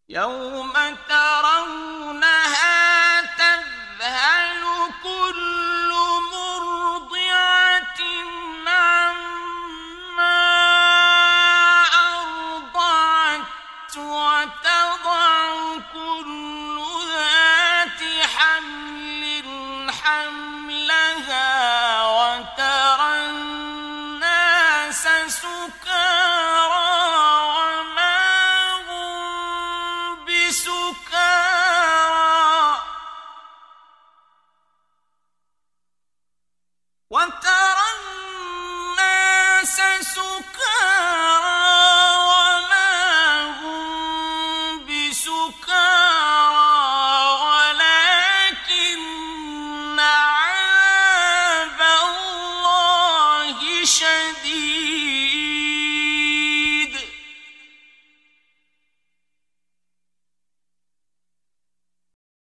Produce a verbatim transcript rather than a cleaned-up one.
يوم ترونها تذهل كل مرضعة عما أرضعت وتضع كل ذات حمل حملها وترى الناس سكارى وما هم بسكارى